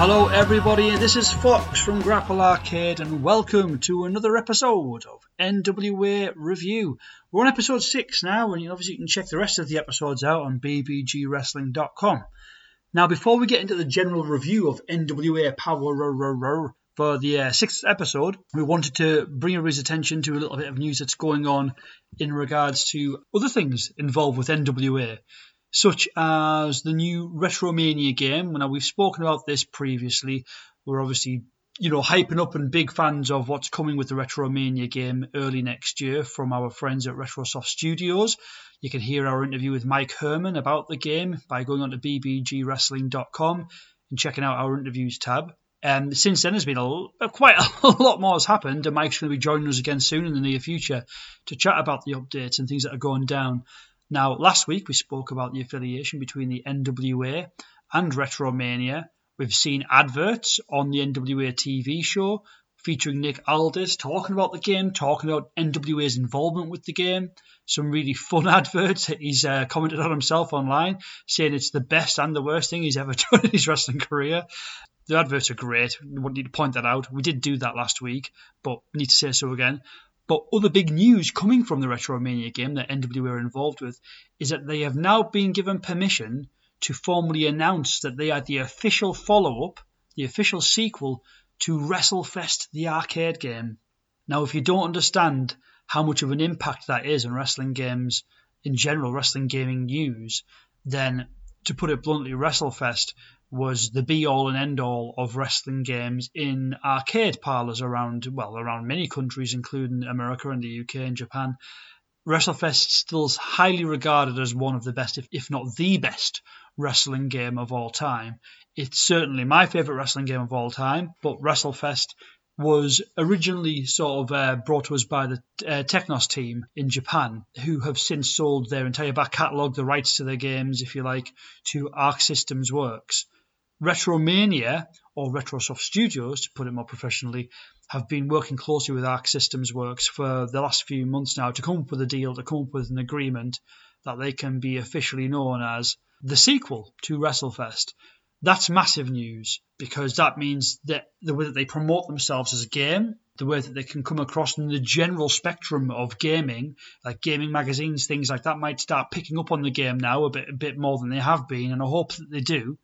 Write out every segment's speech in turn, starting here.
Hello everybody, this is Fox from Grapple Arcade and welcome to another episode of NWA Review. We're on episode 6 now, and obviously you can check the rest of the episodes out on bbgwrestling.com. Now before we get into the general review of NWA Power for the 6th episode, we wanted to bring everybody's attention to a little bit of news that's going on in regards to other things involved with NWA, such as the new Retromania game. Now, we've spoken about this previously. We're obviously, hyping up and big fans of what's coming with the Retromania game early next year from our friends at Retrosoft Studios. You can hear our interview with Mike Herman about the game by going on to bbgwrestling.com and checking out our interviews tab. Since then, there's been quite a lot more has happened, and Mike's going to be joining us again soon in the near future to chat about the updates and things that are going down. Now, last week we spoke about the affiliation between the NWA and Retromania. We've seen adverts on the NWA TV show featuring Nick Aldis talking about the game, talking about NWA's involvement with the game. Some really fun adverts that he's commented on himself online, saying it's the best and the worst thing he's ever done in his wrestling career. The adverts are great. We need to point that out. We did do that last week, but need to say so again. But other big news coming from the Retromania game that NWA are involved with is that they have now been given permission to formally announce that they are the official follow-up, the official sequel to WrestleFest, the arcade game. Now, if you don't understand how much of an impact that is on wrestling games in general, wrestling gaming news, then to put it bluntly, WrestleFest was the be-all and end-all of wrestling games in arcade parlours around many countries, including America and the UK and Japan. WrestleFest still is highly regarded as one of the best, if not the best, wrestling game of all time. It's certainly my favourite wrestling game of all time, but WrestleFest was originally sort of brought to us by the Technos team in Japan, who have since sold their entire back catalogue, the rights to their games, if you like, to Arc Systems Works. Retromania, or Retrosoft Studios, to put it more professionally, have been working closely with Arc Systems Works for the last few months now to come up with a deal, to come up with an agreement that they can be officially known as the sequel to WrestleFest. That's massive news, because that means that the way that they promote themselves as a game, the way that they can come across in the general spectrum of gaming, like gaming magazines, things like that, might start picking up on the game now a bit more than they have been, and I hope that they do.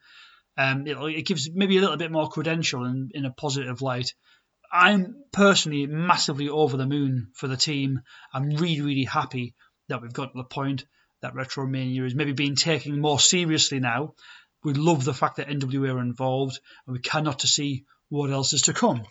It gives maybe a little bit more credential in a positive light. I'm personally massively over the moon for the team. I'm really, really happy that we've got to the point that Retromania is maybe being taken more seriously now. We love the fact that NWA are involved, and we cannot to see what else is to come.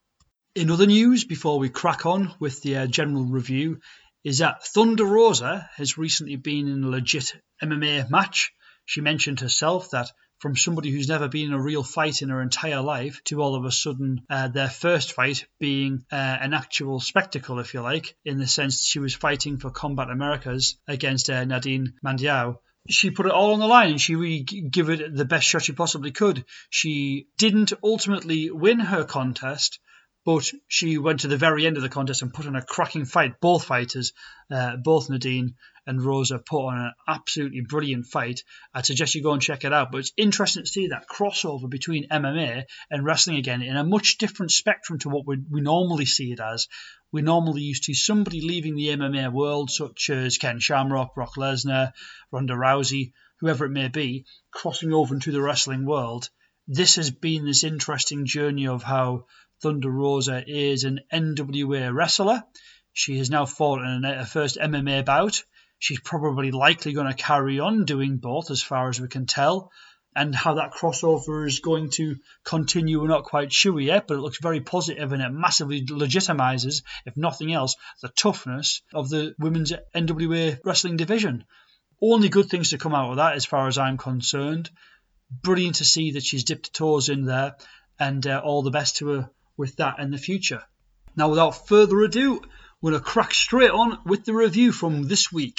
In other news, before we crack on with the general review, is that Thunder Rosa has recently been in a legit MMA match. She mentioned herself that from somebody who's never been in a real fight in her entire life to all of a sudden their first fight being an actual spectacle, if you like, in the sense that she was fighting for Combat Americas against Nadine Mandiao. She put it all on the line and she really gave it the best shot she possibly could. She didn't ultimately win her contest, but she went to the very end of the contest and put on a cracking fight. Both fighters, both Nadine and Rosa, put on an absolutely brilliant fight. I'd suggest you go and check it out. But it's interesting to see that crossover between MMA and wrestling again in a much different spectrum to what we normally see it as. We normally used to somebody leaving the MMA world, such as Ken Shamrock, Brock Lesnar, Ronda Rousey, whoever it may be, crossing over into the wrestling world. This has been this interesting journey of how Thunder Rosa is an NWA wrestler. She has now fought in her first MMA bout. She's probably likely going to carry on doing both, as far as we can tell. And how that crossover is going to continue, we're not quite sure yet, but it looks very positive, and it massively legitimizes, if nothing else, the toughness of the women's NWA wrestling division. Only good things to come out of that, as far as I'm concerned. Brilliant to see that she's dipped her toes in there, and all the best to her with that in the future. Now, without further ado, we're going to crack straight on with the review from this week.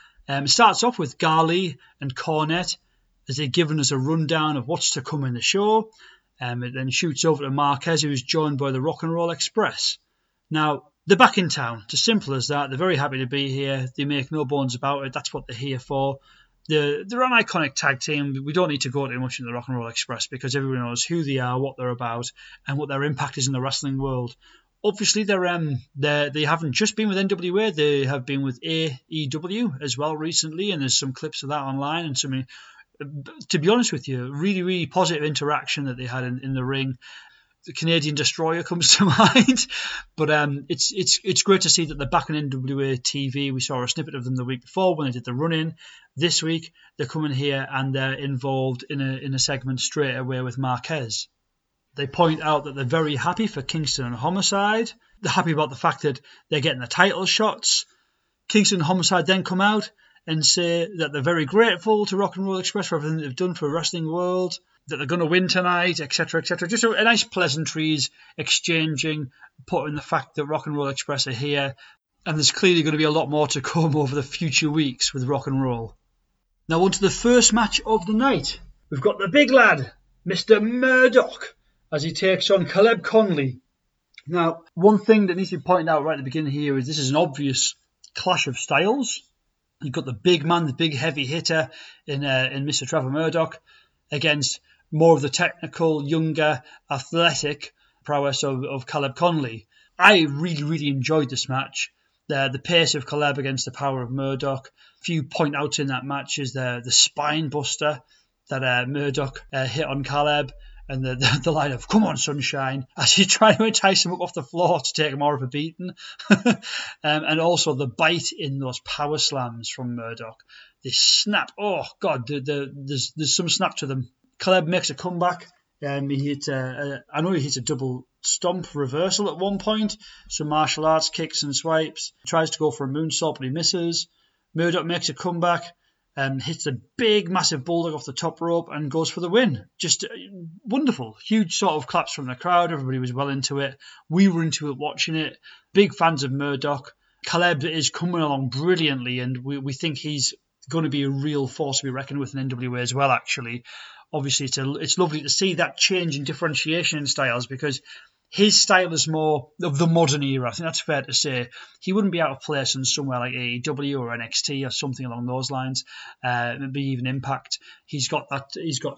It starts off with Garley and Cornette, as they've given us a rundown of what's to come in the show. It then shoots over to Marquez, who is joined by the Rock and Roll Express. Now, they're back in town. It's as simple as that. They're very happy to be here. They make no bones about it. That's what they're here for. They're an iconic tag team. We don't need to go too much into the Rock and Roll Express because everyone knows who they are, what they're about, and what their impact is in the wrestling world. Obviously, they haven't just been with NWA. They have been with AEW as well recently, and there's some clips of that online. And some, to be honest with you, really, really positive interaction that they had in the ring. The Canadian Destroyer comes to mind, but it's great to see that they're back on NWA TV. We saw a snippet of them the week before when they did the run-in. This week they're coming here and they're involved in a segment straight away with Marquez. They point out that they're very happy for Kingston and Homicide. They're happy about the fact that they're getting the title shots. Kingston and Homicide then come out and say that they're very grateful to Rock and Roll Express for everything they've done for the wrestling world, that they're going to win tonight, etc., etc. Just a nice pleasantries exchanging, putting the fact that Rock and Roll Express are here, and there's clearly going to be a lot more to come over the future weeks with Rock and Roll. Now on to the first match of the night. We've got the big lad, Mr. Murdoch, as he takes on Caleb Conley. Now, one thing that needs to be pointed out right at the beginning here is this is an obvious clash of styles. You've got the big man, the big heavy hitter in Mr. Trevor Murdoch against more of the technical, younger, athletic prowess of Caleb Conley. I really, really enjoyed this match. The pace of Caleb against the power of Murdoch. A few point outs in that match is the spine buster that Murdoch hit on Caleb, and the line of "Come on, sunshine," as he tried to entice him up off the floor to take more of a beating. And also the bite in those power slams from Murdoch. They snap. Oh, God, there's some snap to them. Caleb makes a comeback. I know he hits a double stomp reversal at one point. Some martial arts kicks and swipes. Tries to go for a moonsault, but he misses. Murdoch makes a comeback. Hits a big, massive bulldog off the top rope and goes for the win. Just wonderful. Huge sort of claps from the crowd. Everybody was well into it. We were into it watching it. Big fans of Murdoch. Caleb is coming along brilliantly, and we think he's going to be a real force to be reckoned with in NWA as well, actually. Obviously, it's lovely to see that change in differentiation in styles, because his style is more of the modern era. I think that's fair to say. He wouldn't be out of place in somewhere like AEW or NXT or something along those lines. Maybe even Impact. He's got a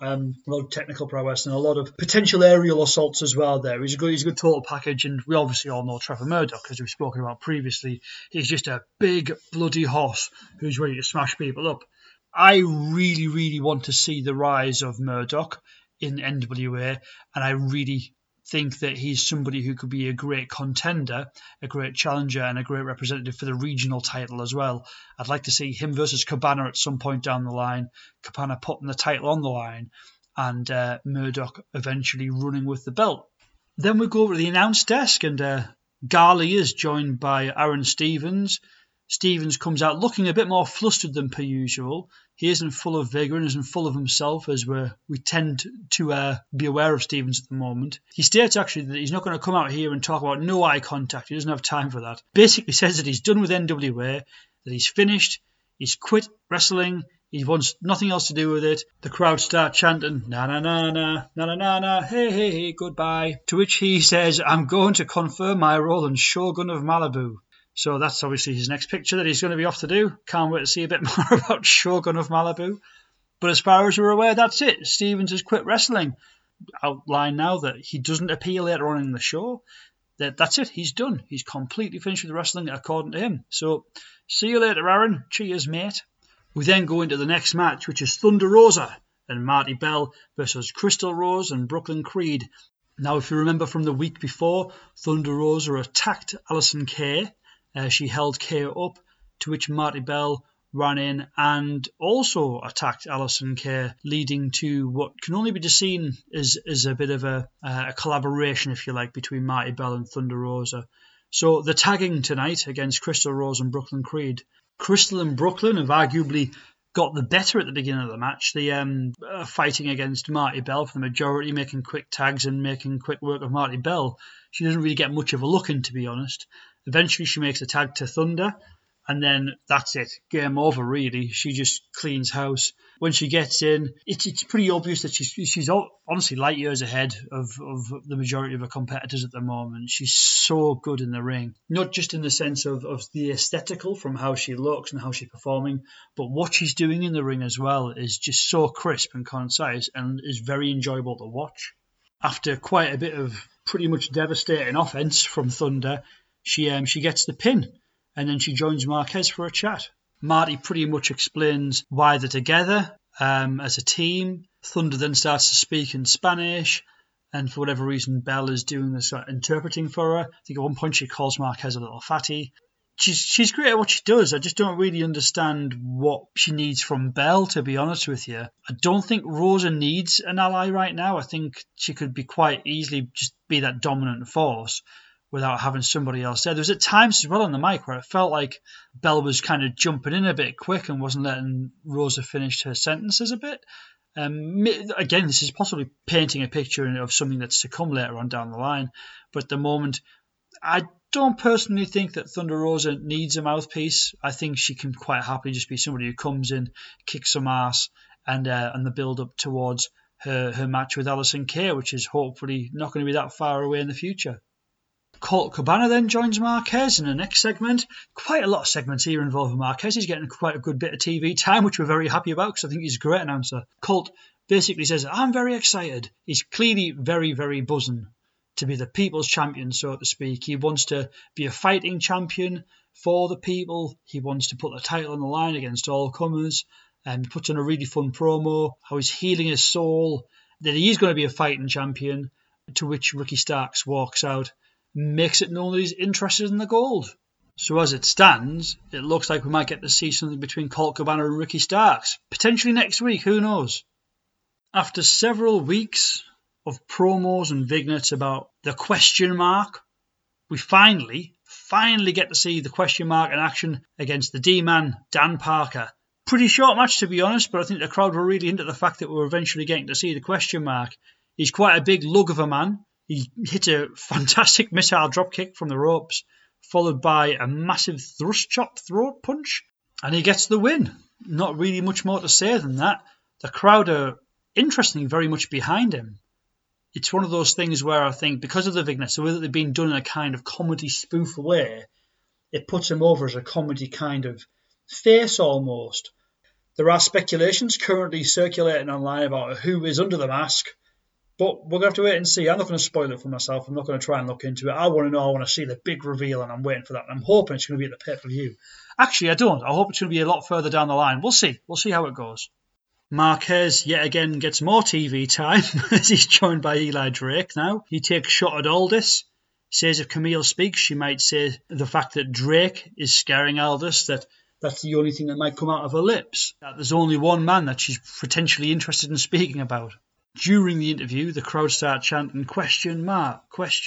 lot of technical prowess and a lot of potential aerial assaults as well there. He's a good total package, and we obviously all know Trevor Murdoch, as we've spoken about previously. He's just a big bloody horse who's ready to smash people up. I really, really want to see the rise of Murdoch in NWA, and I really think that he's somebody who could be a great contender, a great challenger, and a great representative for the regional title as well. I'd like to see him versus Cabana at some point down the line, Cabana putting the title on the line, and Murdoch eventually running with the belt. Then we go over to the announce desk, and Garley is joined by Aaron Stevens. Stevens comes out looking a bit more flustered than per usual. He isn't full of vigour and isn't full of himself, as we tend to be aware of Stevens at the moment. He states actually that he's not going to come out here and talk about no eye contact. He doesn't have time for that. Basically says that he's done with NWA, that he's finished, he's quit wrestling, he wants nothing else to do with it. The crowd start chanting, na na na na, na na na na, hey hey hey, goodbye. To which he says, I'm going to confirm my role in Shogun of Malibu. So that's obviously his next picture that he's going to be off to do. Can't wait to see a bit more about Shogun of Malibu. But as far as we're aware, that's it. Stevens has quit wrestling. Outline now that he doesn't appear later on in the show. That's it. He's done. He's completely finished with wrestling according to him. So see you later, Aaron. Cheers, mate. We then go into the next match, which is Thunder Rosa and Marty Bell versus Crystal Rose and Brooklyn Creed. Now, if you remember from the week before, Thunder Rosa attacked Allysin Kay. She held Kay up, to which Marty Bell ran in and also attacked Allysin Kay, leading to what can only be seen as a bit of a collaboration, if you like, between Marty Bell and Thunder Rosa. So the tagging tonight against Crystal Rose and Brooklyn Creed. Crystal and Brooklyn have arguably got the better at the beginning of the match. They fighting against Marty Bell for the majority, making quick tags and making quick work of Marty Bell. She doesn't really get much of a look in, to be honest. Eventually she makes a tag to Thunder, And then that's it. Game over, really. She just cleans house. When she gets in, it's pretty obvious that she's honestly light years ahead of the majority of her competitors at the moment. She's so good in the ring. Not just in the sense of the aesthetical from how she looks and how she's performing, but what she's doing in the ring as well is just so crisp and concise and is very enjoyable to watch. After quite a bit of pretty much devastating offense from Thunder, she gets the pin. And then she joins Marquez for a chat. Marty pretty much explains why they're together as a team. Thunder then starts to speak in Spanish. And for whatever reason, Belle is doing this interpreting for her. I think at one point she calls Marquez a little fatty. She's great at what she does. I just don't really understand what she needs from Belle, to be honest with you. I don't think Rosa needs an ally right now. I think she could be quite easily just be that dominant force without having somebody else there. There was at times as well on the mic where it felt like Belle was kind of jumping in a bit quick and wasn't letting Rosa finish her sentences a bit. Again, this is possibly painting a picture of something that's to come later on down the line. But at the moment, I don't personally think that Thunder Rosa needs a mouthpiece. I think she can quite happily just be somebody who comes in, kicks some ass, and the build-up towards her match with Allysin Kay, which is hopefully not going to be that far away in the future. Colt Cabana then joins Marquez in the next segment. Quite a lot of segments here involving Marquez. He's getting quite a good bit of TV time, which we're very happy about because I think he's a great announcer. Colt basically says, I'm very excited. He's clearly very, very buzzing to be the people's champion, so to speak. He wants to be a fighting champion for the people. He wants to put the title on the line against all comers. And he puts on a really fun promo, how he's healing his soul, that he is going to be a fighting champion, to which Ricky Starks walks out, makes it known that he's interested in the gold. So as it stands, it looks like we might get to see something between Colt Cabana and Ricky Starks. Potentially next week, who knows? After several weeks of promos and vignettes about the question mark, we finally get to see the question mark in action against the D-Man, Dan Parker. Pretty short match, to be honest, but I think the crowd were really into the fact that we're eventually getting to see the question mark. He's quite a big lug of a man. He hit a fantastic missile dropkick from the ropes, followed by a massive thrust chop throat punch, and he gets the win. Not really much more to say than that. The crowd are, interestingly, very much behind him. It's one of those things where I think, because of the vignettes, the way that they've been done in a kind of comedy spoof way, it puts him over as a comedy kind of face almost. There are speculations currently circulating online about who is under the mask, but we're going to have to wait and see. I'm not going to spoil it for myself. I'm not going to try and look into it. I want to know. I want to see the big reveal, and I'm waiting for that. And I'm hoping it's going to be at the pay-per-view. Actually, I don't. I hope it's going to be a lot further down the line. We'll see. We'll see how it goes. Marquez, yet again, gets more TV time as he's joined by Eli Drake now. He takes a shot at Aldis. Says if Camille speaks, she might say the fact that Drake is scaring Aldis, that's the only thing that might come out of her lips. That there's only one man that she's potentially interested in speaking about. During the interview, the crowd start chanting question mark,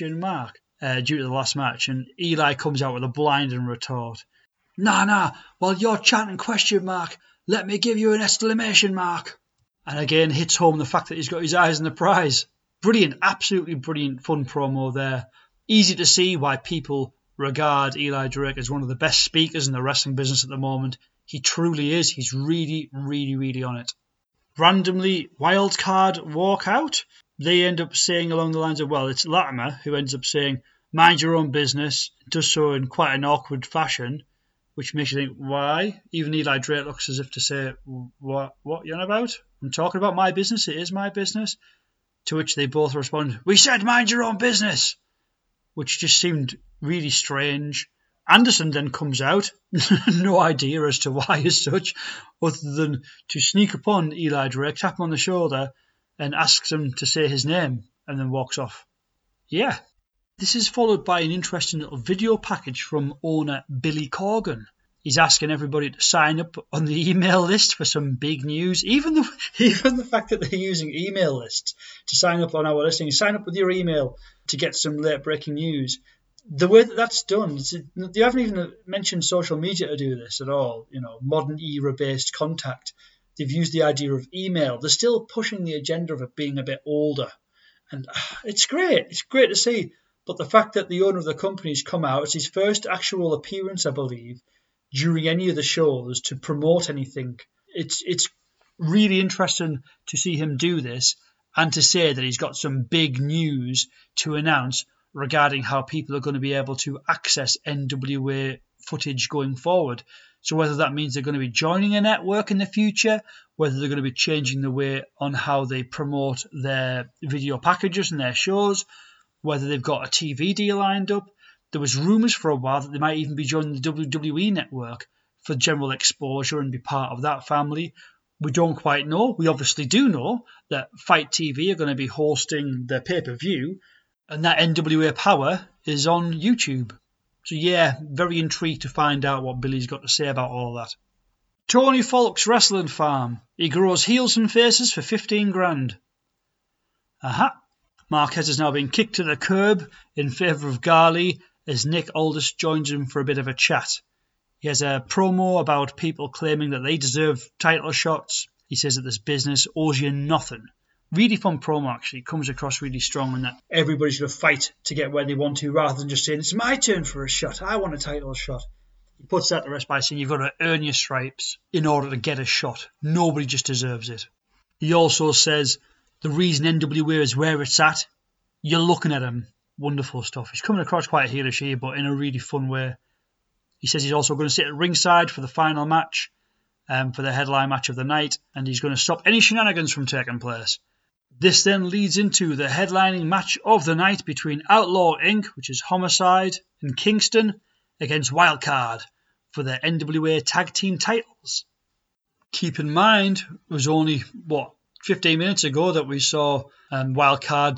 due to the last match, and Eli comes out with a blinding retort. Nah, while you're chanting question mark, let me give you an exclamation mark. And again hits home the fact that he's got his eyes on the prize. Brilliant, absolutely brilliant, fun promo there. Easy to see why people regard Eli Drake as one of the best speakers in the wrestling business at the moment. He truly is. He's really, really, really on it. Randomly, wildcard walkout. They end up saying along the lines of, well, it's Latimer who ends up saying, mind your own business, does so in quite an awkward fashion, which makes you think, why? Even Eli Drake looks as if to say, what you on about? I'm talking about my business, it is my business. To which they both respond, we said mind your own business, which just seemed really strange. Anderson then comes out, no idea as to why as such, other than to sneak upon Eli Drake, tap him on the shoulder, and asks him to say his name, and then walks off. Yeah. This is followed by an interesting little video package from owner Billy Corgan. He's asking everybody to sign up on the email list for some big news. Even the fact that they're using email lists to sign up on our listing. Sign up with your email to get some late breaking news. The way that that's done, they haven't even mentioned social media to do this at all. You know, modern era-based contact. They've used the idea of email. They're still pushing the agenda of it being a bit older. And it's great. It's great to see. But the fact that the owner of the company's come out, it's his first actual appearance, I believe, during any of the shows to promote anything. It's really interesting to see him do this and to say that he's got some big news to announce regarding how people are going to be able to access NWA footage going forward. So whether that means they're going to be joining a network in the future, whether they're going to be changing the way on how they promote their video packages and their shows, whether they've got a TV deal lined up. There was rumours for a while that they might even be joining the WWE network for general exposure and be part of that family. We don't quite know. We obviously do know that Fight TV are going to be hosting their pay-per-view, and that NWA Power is on YouTube. So yeah, very intrigued to find out what Billy's got to say about all that. Tony Falk's Wrestling Farm. He grows heels and faces for 15 grand. Aha. Marquez has now been kicked to the curb in favour of Gali as Nick Aldis joins him for a bit of a chat. He has a promo about people claiming that they deserve title shots. He says that this business owes you nothing. Really fun promo, actually. Comes across really strong, and that everybody's going to fight to get where they want to rather than just saying, it's my turn for a shot. I want a title shot. He puts that to rest by saying you've got to earn your stripes in order to get a shot. Nobody just deserves it. He also says the reason NWA is where it's at, you're looking at him. Wonderful stuff. He's coming across quite heelish here, but in a really fun way. He says he's also going to sit at ringside for the final match, for the headline match of the night, and he's going to stop any shenanigans from taking place. This then leads into the headlining match of the night between Outlaw Inc., which is Homicide, and Kingston against Wildcard for the NWA Tag Team titles. Keep in mind, it was only, 15 minutes ago that we saw Wildcard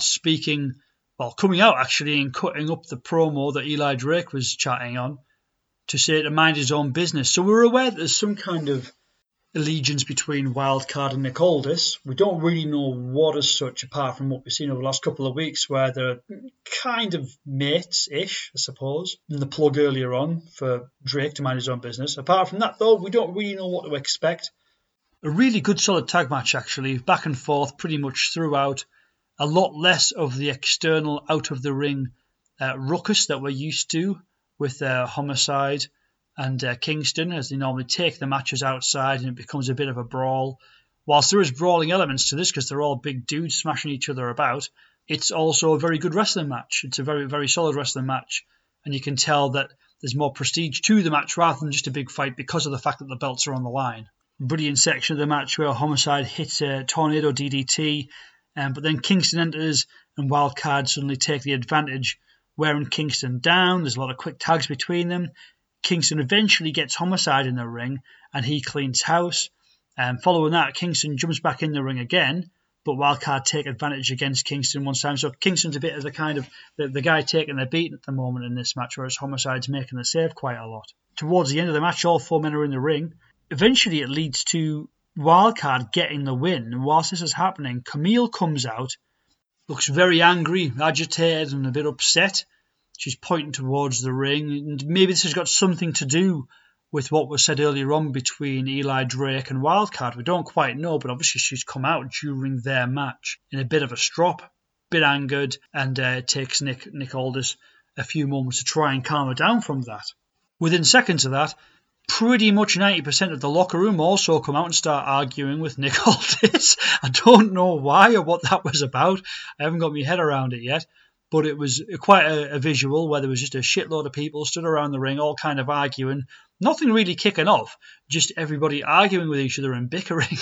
coming out actually and cutting up the promo that Eli Drake was chatting on to say to mind his own business. So we're aware that there's some kind of allegiance between Wildcard and Nick Aldis. We don't really know what as such, apart from what we've seen over the last couple of weeks, where they're kind of mates-ish, I suppose, and the plug earlier on for Drake to mind his own business. Apart from that, though, we don't really know what to expect. A really good solid tag match, actually, back and forth pretty much throughout. A lot less of the external out-of-the-ring ruckus that we're used to with Homicide and Kingston, as they normally take the matches outside and it becomes a bit of a brawl. Whilst there is brawling elements to this because they're all big dudes smashing each other about, it's also a very good wrestling match. It's a very, very solid wrestling match, and you can tell that there's more prestige to the match rather than just a big fight because of the fact that the belts are on the line. Brilliant section of the match where Homicide hits a tornado DDT, but then Kingston enters and Wildcard suddenly take the advantage, wearing Kingston down. There's a lot of quick tags between them. Kingston eventually gets Homicide in the ring and he cleans house. Following that, Kingston jumps back in the ring again, but Wildcard take advantage against Kingston one time. So Kingston's a bit of the kind of the guy taking the beating at the moment in this match, whereas Homicide's making the save quite a lot. Towards the end of the match, all four men are in the ring. Eventually it leads to Wildcard getting the win. And whilst this is happening, Camille comes out, looks very angry, agitated and a bit upset. She's pointing towards the ring, and maybe this has got something to do with what was said earlier on between Eli Drake and Wildcard. We don't quite know, but obviously she's come out during their match in a bit of a strop, bit angered, and it takes Nick Aldis a few moments to try and calm her down from that. Within seconds of that, pretty much 90% of the locker room also come out and start arguing with Nick Aldis. I don't know why or what that was about. I haven't got my head around it yet. But it was quite a visual where there was just a shitload of people stood around the ring, all kind of arguing. Nothing really kicking off, just everybody arguing with each other and bickering.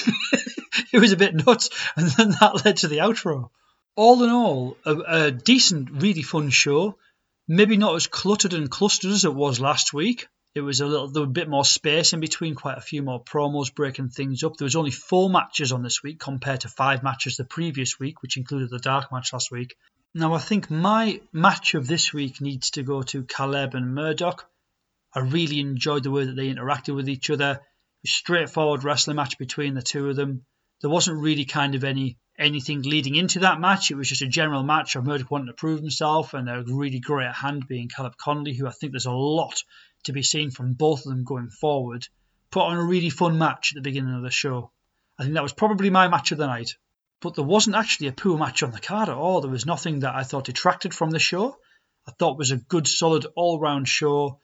It was a bit nuts, and then that led to the outro. All in all, a decent, really fun show. Maybe not as cluttered and clustered as it was last week. There was a bit more space in between, quite a few more promos breaking things up. There was only 4 matches on this week compared to 5 matches the previous week, which included the dark match last week. Now, I think my match of this week needs to go to Caleb and Murdoch. I really enjoyed the way that they interacted with each other. A straightforward wrestling match between the two of them. There wasn't really kind of anything leading into that match. It was just a general match of Murdoch wanting to prove himself and a really great hand being Caleb Conley, who I think there's a lot to be seen from both of them going forward. Put on a really fun match at the beginning of the show. I think that was probably my match of the night. But there wasn't actually a poor match on the card at all. There was nothing that I thought detracted from the show. I thought it was a good, solid, all-round show.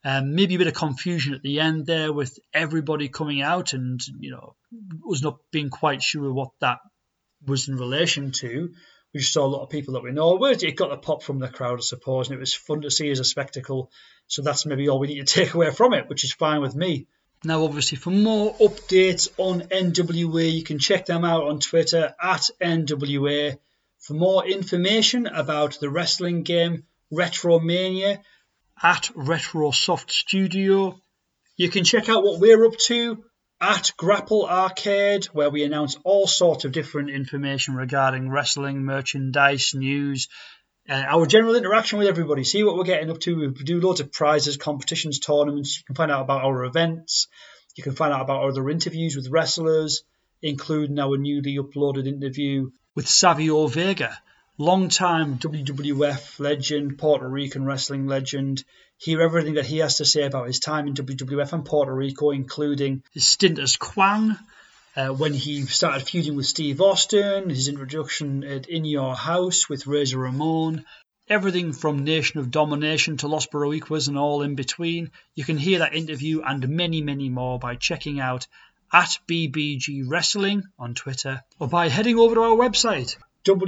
Maybe a bit of confusion at the end there with everybody coming out and, us not being quite sure what that was in relation to. We just saw a lot of people that we know. It got the pop from the crowd, I suppose, and it was fun to see as a spectacle. So that's maybe all we need to take away from it, which is fine with me. Now, obviously, for more updates on NWA, you can check them out on Twitter at NWA. For more information about the wrestling game Retromania, at RetroSoft Studio. You can check out what we're up to at Grapple Arcade, where we announce all sorts of different information regarding wrestling, merchandise, news, our general interaction with everybody. See what we're getting up to. We do loads of prizes, competitions, tournaments. You can find out about our events. You can find out about our other interviews with wrestlers, including our newly uploaded interview with Savio Vega, long-time WWF legend, Puerto Rican wrestling legend. Hear everything that he has to say about his time in WWF and Puerto Rico, including his stint as Kwang, when he started feuding with Steve Austin, his introduction at In Your House with Razor Ramon, everything from Nation of Domination to Los Boricuas and all in between. You can hear that interview and many, many more by checking out at BBG Wrestling on Twitter or by heading over to our website,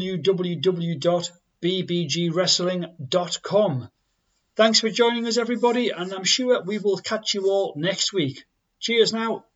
www.bbgwrestling.com. Thanks for joining us, everybody, and I'm sure we will catch you all next week. Cheers now.